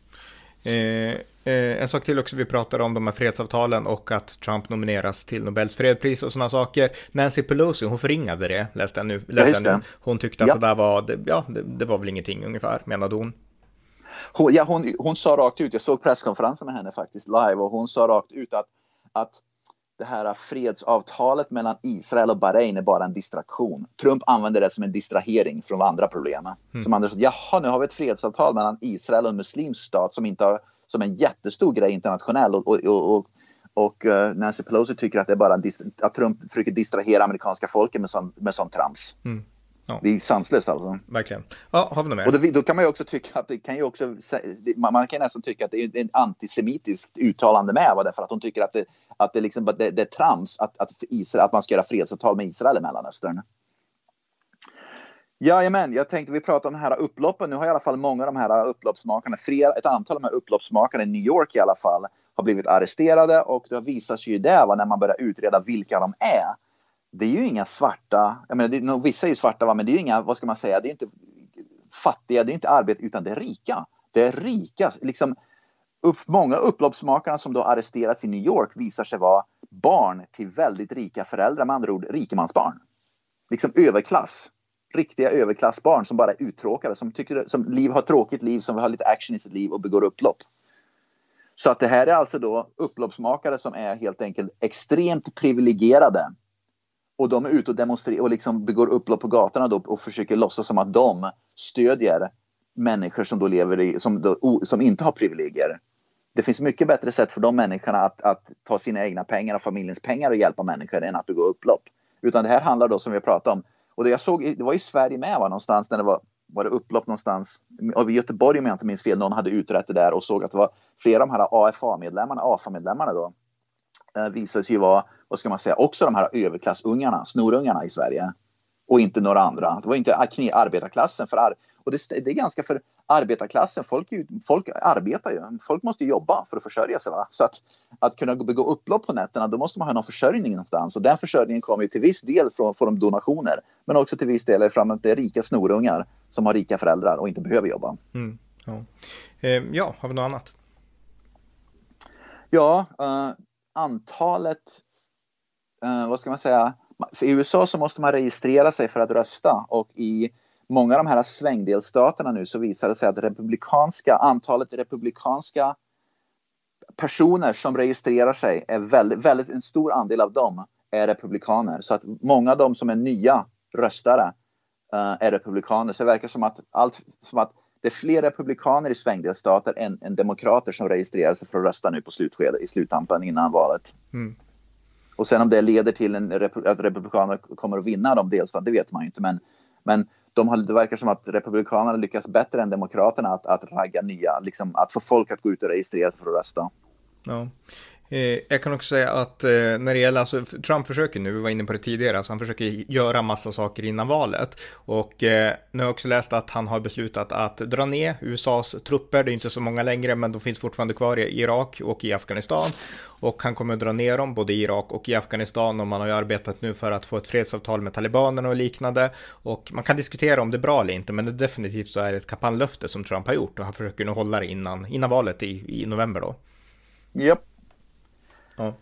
En sak till också, vi pratar om de här fredsavtalen och att Trump nomineras till Nobels fredspris och sådana saker. Nancy Pelosi, hon förringade det, läste jag nu. Hon tyckte att det där var, det var väl ingenting ungefär, menade hon. Hon sa rakt ut, jag såg presskonferensen med henne faktiskt live, och hon sa rakt ut att det här fredsavtalet mellan Israel och Bahrain är bara en distraktion. Trump använder det som en distrahering från andra problem. Som andra sa, jaha, nu har vi ett fredsavtal mellan Israel och en muslimsk stat som som en jättestor grej internationell, och Nancy Pelosi tycker att det är bara att Trump försöker distrahera amerikanska folket med sån trams. Det är sanslöst alltså. Verkligen. Ja, har vi något mer? Och då kan man ju också tycka att det kan ju också, man kan nästan tycka att det är en antisemitiskt uttalande med, därför att hon tycker att det är trams att man ska göra fredsavtal med Israel i Mellanöstern. Jajamän, jag tänkte vi pratar om de här upploppen. Nu har i alla fall många av de här upploppsmakarna, ett antal av de här upploppsmakarna i New York i alla fall, har blivit arresterade, och det visar sig ju där när man börjar utreda vilka de är. Det är ju inga svarta, jag menar, vissa är ju svarta, men det är ju inga, vad ska man säga, det är inte fattiga, det är inte arbete, utan det är rika. Det är rika, liksom många upploppsmakarna som då arresterats i New York visar sig vara barn till väldigt rika föräldrar, med andra ord rikemansbarn. Liksom överklass, riktiga överklassbarn som bara är uttråkade, som har tråkigt liv, som vill ha lite action i sitt liv och begår upplopp. Så att det här är alltså då upploppsmakare som är helt enkelt extremt privilegierade. Och de är ute och demonstrerar och liksom begår upplopp på gatorna då, och försöker låtsas som att de stödjer människor som då lever som inte har privilegier. Det finns mycket bättre sätt för de människorna att ta sina egna pengar och familjens pengar och hjälpa människor än att begå upplopp. Utan det här handlar då, som vi pratade om. Och det jag såg, det var i Sverige med, någonstans när det var det upplopp någonstans. I Göteborg, om jag inte minns fel, någon hade utrett det där och såg att det var flera av de här AFA-medlemmarna då. Visade sig ju vara, vad ska man säga, också de här överklassungarna, snorungarna i Sverige. Och inte några andra. Det var inte arbetarklassen. Och det är ganska för arbetarklassen. Folk arbetar ju. Folk måste jobba för att försörja sig. Va? Så att kunna begå upplopp på nätterna, då måste man ha någon försörjning någonstans. Och den försörjningen kommer ju till viss del från donationer. Men också till viss del från att det är rika snorungar som har rika föräldrar och inte behöver jobba. Ja, har vi något annat? Ja, antalet, vad ska man säga, För i USA så måste man registrera sig för att rösta, och i många av de här svängdelstaterna nu så visar det sig att antalet republikanska personer som registrerar sig är väldigt en stor andel av dem är republikaner. Så att många av dem som är nya röstare är republikaner. Så det verkar som att det är fler republikaner i svängdelstater än demokrater som registrerar sig för att rösta nu på slutskedet, i sluttampen innan valet. Mm. Och sen om det leder till att republikaner kommer att vinna de delstaterna, det vet man ju inte. Men det verkar som att republikanerna lyckas bättre än demokraterna att ragga nya, liksom, att få folk att gå ut och registrera sig för att rösta. Ja. Jag kan också säga att när det gäller, alltså Trump försöker nu, vi var inne på det tidigare, alltså han försöker göra massa saker innan valet, och nu har jag också läst att han har beslutat att dra ner USAs trupper, det är inte så många längre men de finns fortfarande kvar i Irak och i Afghanistan, och han kommer att dra ner dem både i Irak och i Afghanistan, och man har ju arbetat nu för att få ett fredsavtal med talibanerna och liknande, och man kan diskutera om det är bra eller inte, men det definitivt så är det ett kampanjlöfte som Trump har gjort, och han försöker nu hålla det innan valet i november då. Japp. Ja.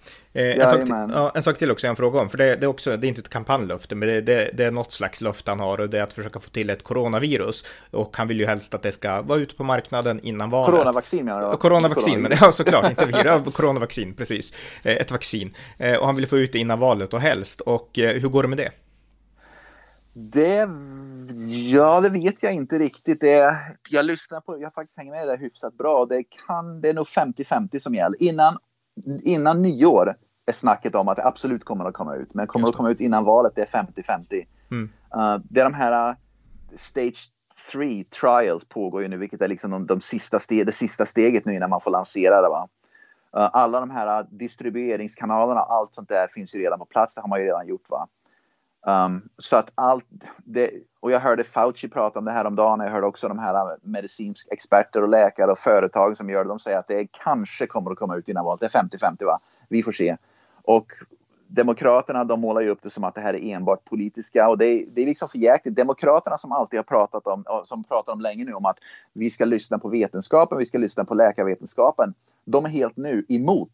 En sak till också, en fråga om, för det är inte ett kampanjlöfte, men det är något slags löfte han har, och det är att försöka få till ett coronavirus, och han vill ju helst att det ska vara ute på marknaden innan valet. Coronavaccin menar du? Coronavaccin, men ja, såklart, inte virus, coronavaccin, precis, ett vaccin, och han vill få ut det innan valet och helst, och hur går det med det? Det vet jag inte riktigt. Jag lyssnar på, jag faktiskt hänger med det där hyfsat bra. Det är nog 50-50 som gäller. Innan nyår är snacket om att det absolut kommer att komma ut. Men kommer att komma ut innan valet, det är 50-50. Det är de här stage 3 trials pågår ju nu, vilket är liksom det sista steget nu innan man får lansera det, va? Alla de här distribueringskanalerna, allt sånt där finns ju redan på plats. Det har man ju redan gjort, va? Så att allt det, och jag hörde Fauci prata om det här om dagen. Jag hörde också de här medicinska experter och läkare och företag som gör det. De säger att det kanske kommer att komma ut innan valet. Det är 50-50, va? Vi får se. Och demokraterna, de målar ju upp det som att det här är enbart politiska, och det är liksom för jäkligt. Demokraterna som alltid har pratat om, som pratar om länge nu, om att vi ska lyssna på vetenskapen, vi ska lyssna på läkarvetenskapen. De är helt nu emot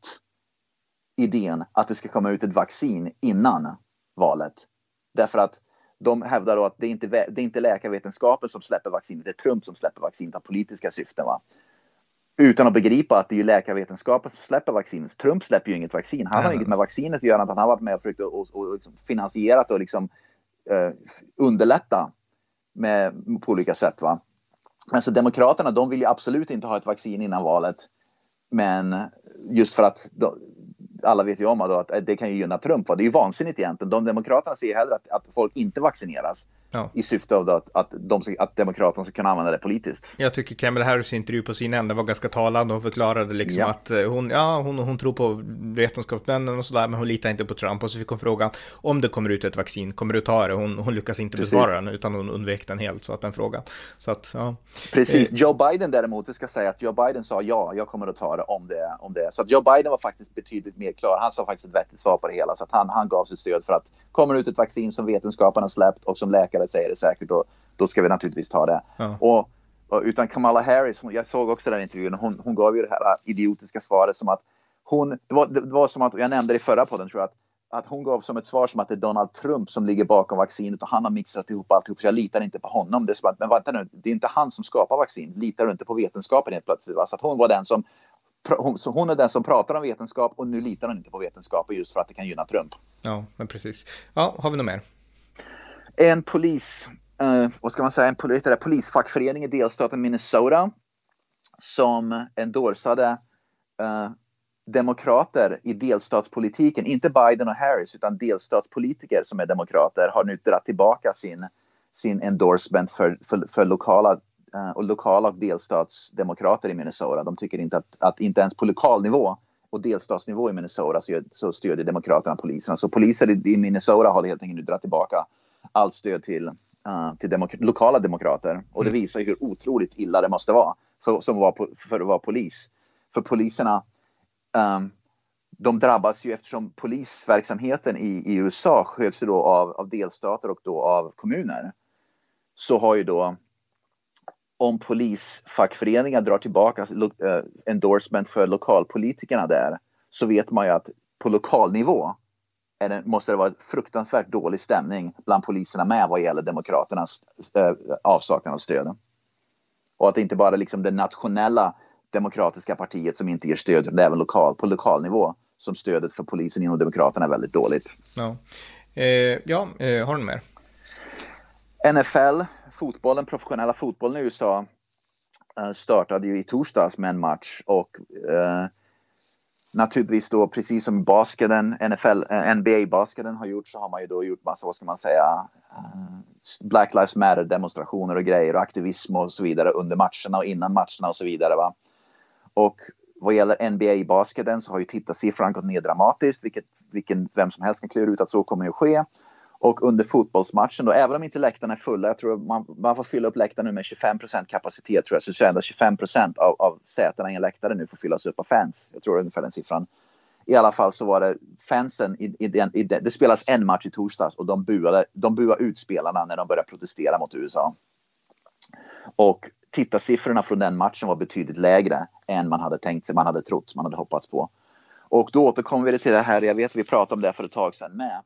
idén att det ska komma ut ett vaccin innan valet. Därför att de hävdar då att det är inte läkarvetenskapen som släpper vaccinet, det är Trump som släpper vaccinet av politiska syften, va? Utan att begripa att det är ju läkarvetenskapen som släpper vaccinet. Trump släpper ju inget vaccin. Han har inget med vaccinet att göra, att han har varit med och försökt och liksom finansierat och liksom underlätta på olika sätt, va? Men så demokraterna, de vill ju absolut inte ha ett vaccin innan valet. Men just för att alla vet ju om att det kan ju gynna Trump, va? Det är ju vansinnigt egentligen. De demokraterna ser hellre att folk inte vaccineras. Ja. I syfte av att demokraterna ska kunna använda det politiskt. Jag tycker Kamala Harris intervju på sin ända var ganska talande. Hon förklarade liksom att hon tror på vetenskapsmännen och sådär, men hon litar inte på Trump. Och så fick hon frågan, om det kommer ut ett vaccin, kommer du ta det? Hon lyckas inte besvara den, utan hon undvek den helt, så att den frågan. Så att, ja. Precis. Joe Biden däremot, det ska säga att Joe Biden sa jag kommer att ta det om det. Så att Joe Biden var faktiskt betydligt mer klar. Han sa faktiskt ett vettigt svar på det hela. Så att han gav sitt stöd för att kommer ut ett vaccin som vetenskaparna släppt och som läkare säger det säkert, då ska vi naturligtvis ta det. Ja. Och utan Kamala Harris, jag såg också den intervjun, hon gav ju det här idiotiska svaret som att det var som att, jag nämnde det i förra podden tror jag, att hon gav som ett svar som att det är Donald Trump som ligger bakom vaccinet och han har mixat ihop alltihop, så jag litar inte på honom. Det är som att, men vänta nu, det är inte han som skapar vaccin, litar du inte på vetenskapen helt plötsligt, va? Så att hon är den som pratar om vetenskap, och nu litar hon inte på vetenskapen just för att det kan gynna Trump. Ja, men precis. Ja, har vi något mer? En polisfackförening i delstaten Minnesota som endorsade demokrater i delstatspolitiken, inte Biden och Harris utan delstatspolitiker som är demokrater, har nu dragit tillbaka sin endorsement för lokala och delstatsdemokrater i Minnesota. De tycker inte att inte ens på lokalnivå och delstatsnivå i Minnesota så stödjer demokraterna poliserna. Så poliser i Minnesota har helt enkelt nu dragit tillbaka allt stöd till lokala demokrater. Och det visar hur otroligt illa det måste vara för att vara polis. För poliserna, de drabbas ju eftersom polisverksamheten i USA sköts då av delstater och då av kommuner. Så har ju då, om polisfackföreningar drar tillbaka endorsement för lokalpolitikerna där, så vet man ju att på lokalnivå måste det vara ett fruktansvärt dålig stämning bland poliserna med vad gäller demokraternas avsaknad av stöd. Och att det inte bara liksom det nationella demokratiska partiet som inte ger stöd, utan även på lokal nivå som stödet för polisen inom demokraterna är väldigt dåligt. Ja, har du mer? NFL, fotbollen, professionella fotbollen i USA startade ju i torsdags med en match och naturligtvis då precis som basketen, NBA-basketen har gjort, så har man ju då gjort massa, vad ska man säga, Black Lives Matter demonstrationer och grejer och aktivism och så vidare under matcherna och innan matcherna och så vidare, va. Och vad gäller NBA-basketen så har ju tittarsiffran gått ner dramatiskt, vem som helst kan klura ut att så kommer att ske. Och under fotbollsmatchen då, även om inte läktarna är fulla, jag tror man får fylla upp läktarna med 25% kapacitet, tror jag, så ändå 25% av sätena i en läktare nu får fyllas upp av fans. Jag tror ungefär den siffran. I alla fall så var det fansen, det spelas en match i torsdags och de buade ut spelarna när de började protestera mot USA. Och tittarsiffrorna från den matchen var betydligt lägre än man hade tänkt sig, man hade trott, man hade hoppats på. Och då återkommer vi till det här, jag vet vi pratade om det för ett tag sedan med.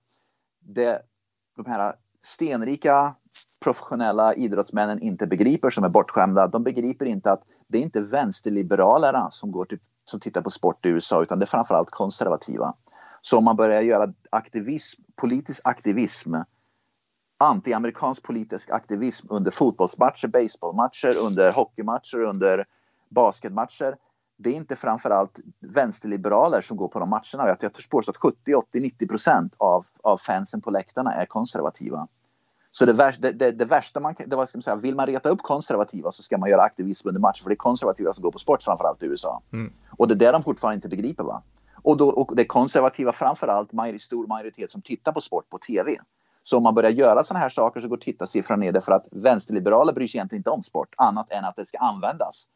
De här stenrika professionella idrottsmännen inte begriper, som är bortskämda, de begriper inte att det är inte vänsterliberalerna som tittar på sport i USA, utan det är framförallt konservativa. Så om man börjar göra politisk aktivism, anti-amerikansk politisk aktivism under fotbollsmatcher, baseballmatcher, under hockeymatcher, under basketmatcher, det är inte framförallt vänsterliberaler som går på de matcherna. Jag tror att 70, 80, 90% av fansen på läktarna är konservativa. Så det värsta vad ska man säga, vill man reta upp konservativa så ska man göra aktivism under matcher, för det är konservativa som går på sport framförallt i USA. Och det är det de fortfarande inte begriper, va? Och det är konservativa framförallt stor majoritet som tittar på sport på tv. Så om man börjar göra såna här saker så går tittarsiffran ner, därför att vänsterliberaler bryr sig egentligen inte om sport annat än att det ska användas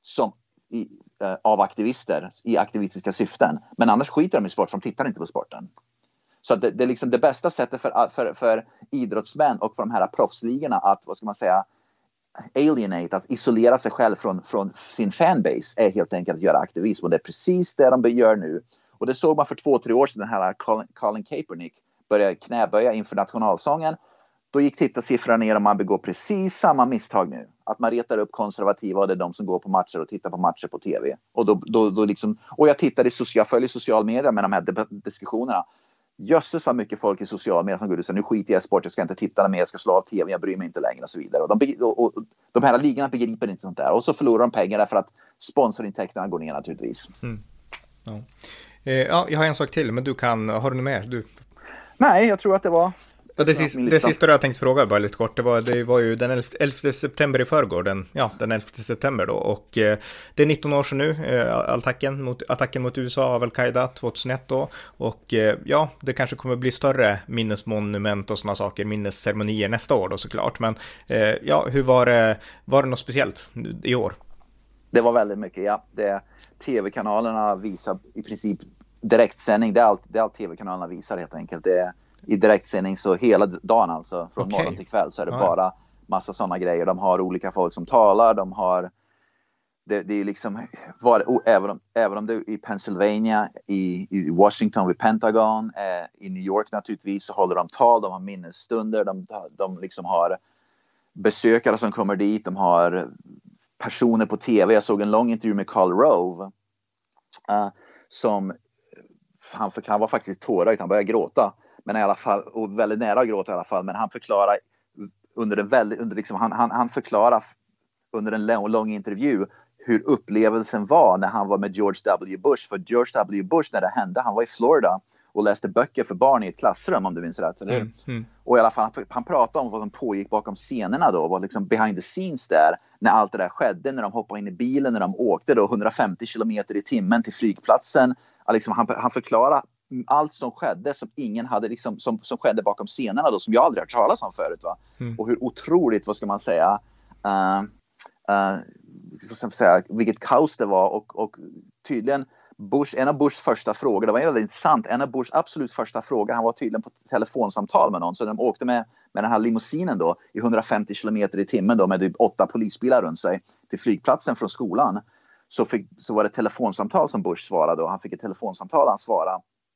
av aktivister i aktivistiska syften. Men annars skiter de i sport, för de tittar inte på sporten. Så att det är liksom det bästa sättet för idrottsmän och för de här proffsligorna att, vad ska man säga, alienate, att isolera sig själv från sin fanbase, är helt enkelt att göra aktivism. Och det är precis det de gör nu. Och det såg man för 2-3 år sedan, den här Colin Kaepernick började knäböja inför nationalsången. Då gick tittarsiffrorna ner och man begår precis samma misstag nu. Att man retar upp konservativa och det är de som går på matcher och tittar på matcher på tv. Och då liksom, och jag följer social media med de här diskussionerna. Jösses vad mycket folk i social media som går ut och säger, nu skiter jag i sport, jag ska inte titta mer, jag ska slå av tv, jag bryr mig inte längre och så vidare. Och de här ligorna begriper inte sånt där. Och så förlorar de pengar därför att sponsorintäkterna går ner naturligtvis. Ja, jag har en sak till, men har du något mer? Nej, jag tror att det var... Det sista jag tänkte fråga bara lite kort, det var ju den 11 september i förrgår, den 11 september då, och det är 19 år sedan nu, attacken mot USA av Al-Qaida 2001 då, och det kanske kommer bli större minnesmonument och sådana saker, minnesceremonier nästa år då såklart, men hur var det något speciellt i år? Det var väldigt mycket, ja. TV-kanalerna visar i princip direktsändning, det är allt TV-kanalerna visar helt enkelt. Det är i direktsändning så hela dagen, alltså från morgon till kväll, så är det bara massa sådana grejer. De har olika folk som talar, de har det är liksom även om det är i Pennsylvania, i Washington vid Pentagon, i New York naturligtvis, så håller de tal, de har minnesstunder, de liksom har besökare som kommer dit, de har personer på tv. Jag såg en lång intervju med Karl Rove som han var faktiskt tårögd, han började gråta, men i alla fall, och väldigt nära att gråta i alla fall, men han förklarar han förklarar under en lång intervju hur upplevelsen var när han var med George W. Bush. För George W. Bush, när det hände, han var i Florida och läste böcker för barn i ett klassrum, om du minns rätt, eller? Och i alla fall, han pratade om vad som pågick bakom scenerna då, vad liksom behind the scenes där, när allt det där skedde, när de hoppade in i bilen, när de åkte då 150 kilometer i timmen till flygplatsen. Liksom, han förklarade allt som skedde, som ingen hade liksom, som skedde bakom scenerna då, som jag aldrig hört talas om förut, va? Och hur otroligt, vad ska man säga, vilket kaos det var, och tydligen en av Bushs första frågor, det var väldigt intressant, en av Bushs absolut första frågor, han var tydligen på telefonsamtal med någon, så de åkte med den här limousinen då i 150 kilometer i timmen då, med 8 polisbilar runt sig till flygplatsen från skolan, så var det telefonsamtal som Bush svarade, och han fick ett telefonsamtal, han svarade,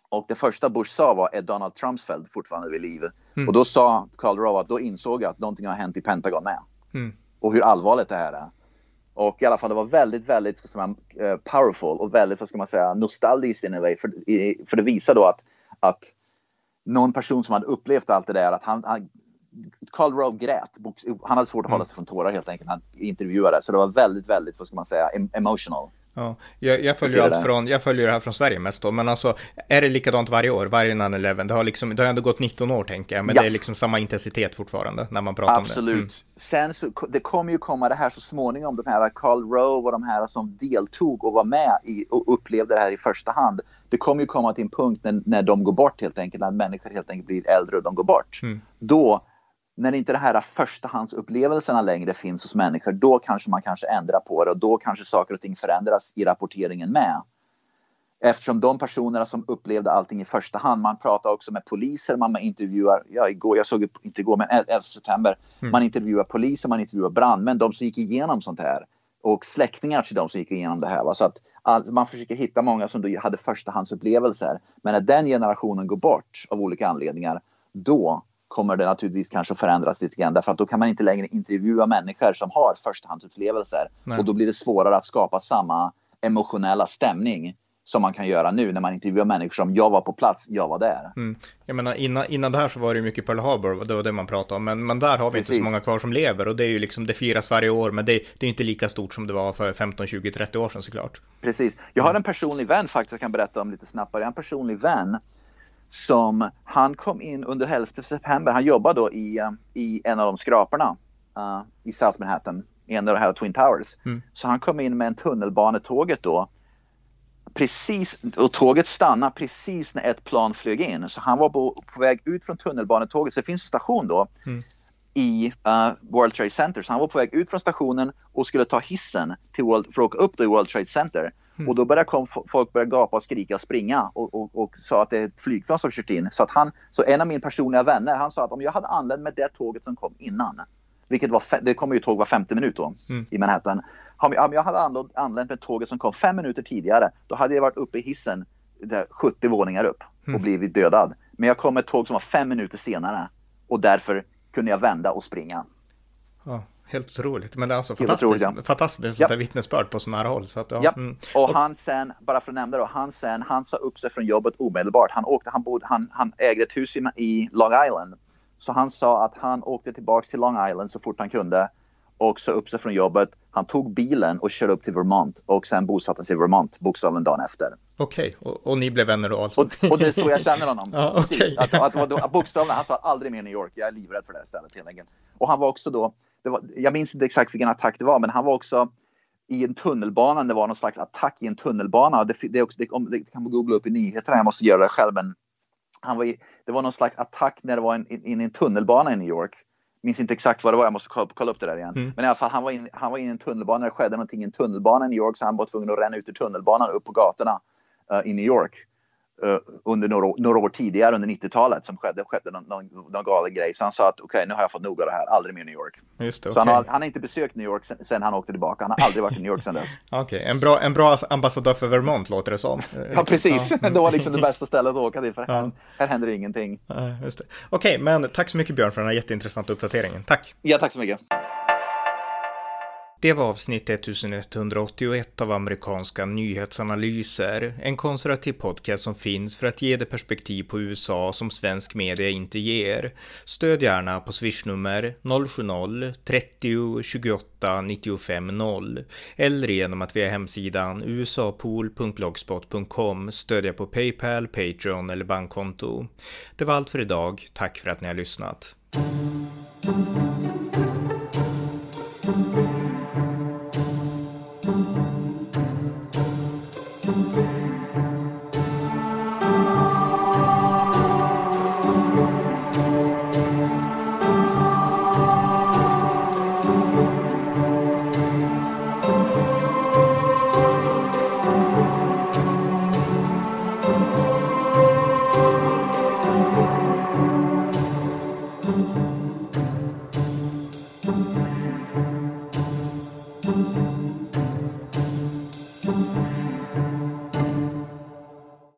Och det första Bush sa var, är Donald Rumsfeld fortfarande vid liv? Och då sa Karl Rove att då insåg jag att någonting har hänt i Pentagon med. Och hur allvarligt det här är. Och i alla fall det var väldigt, väldigt powerful och väldigt, vad ska man säga, nostalgiskt in a way. För det visar då att någon person som hade upplevt allt det där, att Karl Rove grät. Han hade svårt att hålla sig från tårar helt enkelt. Han intervjuade, så det var väldigt, väldigt, vad ska man säga, emotional. Ja, jag följer det här från Sverige mest då, men alltså är det likadant varje år, varje 9/11? Det har ändå gått 19 år tänker jag, men det är liksom samma intensitet fortfarande när man pratar om det. Absolut. Sen så, det kommer ju komma det här så småningom, de här Karl Rove och de här som deltog och var med och upplevde det här i första hand. Det kommer ju komma till en punkt när de går bort helt enkelt, när människor helt enkelt blir äldre och de går bort. Då, när inte det här förstahandsupplevelserna längre finns hos människor, då kanske man ändrar på det och då kanske saker och ting förändras i rapporteringen med. Eftersom de personerna som upplevde allting i första hand, man pratar också med poliser, man intervjuar, men 11 september, man intervjuar poliser, man intervjuar brandmän, de som gick igenom sånt här och släktingar till de som gick igenom det här. Va? Så att man försöker hitta många som då hade förstahandsupplevelser, men när den generationen går bort av olika anledningar, då kommer det naturligtvis kanske att förändras lite grann. Därför att då kan man inte längre intervjua människor som har förstahandsupplevelser. Nej. Och då blir det svårare att skapa samma emotionella stämning som man kan göra nu när man intervjuar människor som jag var på plats, jag var där. Jag menar, innan det här så var det mycket Pearl Harbor, det var det man pratade om. Men där har vi inte så många kvar som lever. Och det är ju liksom, det firas varje år, men det är inte lika stort som det var för 15, 20, 30 år sedan såklart. Precis. Jag har en personlig vän faktiskt, jag kan berätta om lite snabbare. En personlig vän som han kom in under 11 september. Han jobbade då i en av de skraporna i South Manhattan, i en av de här Twin Towers. Så han kom in med en tunnelbanetåget då. Precis, och tåget stannade precis när ett plan flög in. Så han var på väg ut från tunnelbanetåget. Så det finns en station då i World Trade Center. Så han var på väg ut från stationen och skulle ta hissen för att åka upp då i World Trade Center. Och då började folk börja gapa och skrika och springa och sa att det är ett flygplan som kört in. Så en av mina personliga vänner, han sa att om jag hade anlänt med det tåget som kom innan, vilket det kommer ju tåg var 50 minut då i Manhattan. Om jag hade anlänt med tåget som kom 5 minuter tidigare, då hade jag varit uppe i hissen 70 våningar upp och blivit dödad. Men jag kom med ett tåg som var 5 minuter senare och därför kunde jag vända och springa. Ja. Helt otroligt, men det är alltså fantastiskt ja. Vittnesbörd på sådana här håll. Så att, ja. Ja. Och han sen, bara för att nämna då, han sa upp sig från jobbet omedelbart. Han ägde ett hus i Long Island. Så han sa att han åkte tillbaka till Long Island så fort han kunde och sa upp sig från jobbet. Han tog bilen och körde upp till Vermont och sen bosatte sig i Vermont bokstavligen dagen efter. Okej, och ni blev vänner då alltså? Och det är så jag känner honom. Ja, okay. Att bokstavligen, han sa aldrig mer New York, jag är livrädd för det här stället helt enkelt. Och han var också då, jag minns inte exakt vilken attack det var, men han var också i en tunnelbana, det var någon slags attack i en tunnelbana. Det kan man googla upp i nyheterna, jag måste göra det själv, men det var någon slags attack när det var i en tunnelbana i New York. Minns inte exakt vad det var, jag måste kolla upp det där igen. Men i alla fall, han var i en tunnelbana, det skedde någonting i en tunnelbana i New York, så han var tvungen att ränna ut ur tunnelbanan upp på gatorna i New York. Under några år tidigare under 90-talet som skedde någon galen grej. Så han sa att okej, nu har jag fått nog av det här, aldrig mer New York. Just det, så han har inte besökt New York sen han åkte tillbaka. Han har aldrig varit i New York sen dess. Okej, en bra ambassadör för Vermont låter det som. Ja, precis. Ja. Det var liksom det bästa stället att åka till, för här händer ingenting. Just det. Okej, men tack så mycket Björn för den här jätteintressanta uppdateringen. Tack. Ja, tack så mycket. Det var avsnitt 1181 av amerikanska nyhetsanalyser, en konservativ podcast som finns för att ge det perspektiv på USA som svensk media inte ger. Stöd gärna på swishnummer 070-30 28 95 0 eller genom att via hemsidan usapool.blogspot.com stödja på PayPal, Patreon eller bankkonto. Det var allt för idag, tack för att ni har lyssnat.